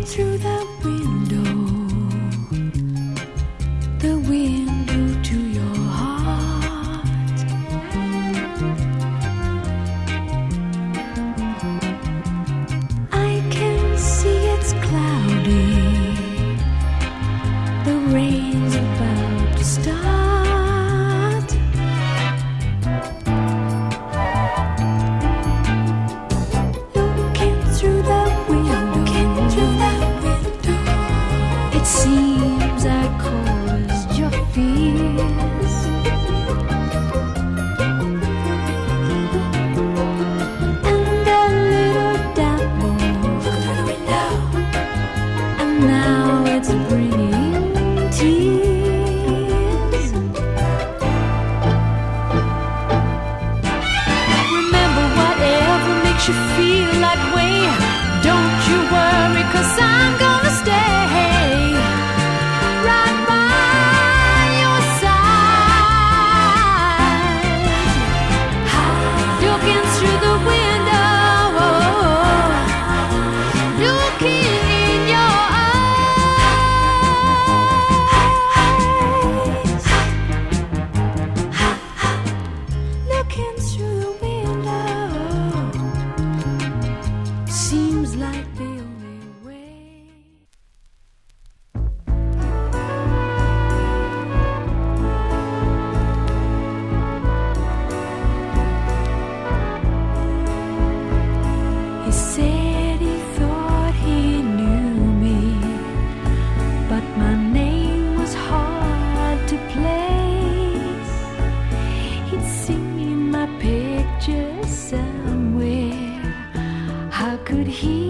through the window, the window to your heart. I can see it's cloudy, the rain's about to start. Looking through the window, it seems I caused your fears. And a little doubt moved through the window, and now it's bringing tears. Remember, whatever makes you feel that way, don't you worry, 'cause I'm gonna stay right by your side. Looking through the window, looking in your eyes. Looking through the window seems like the only way. He said he thought he knew me, but my name was hard to place. He'd seen my picture somewhere. How could he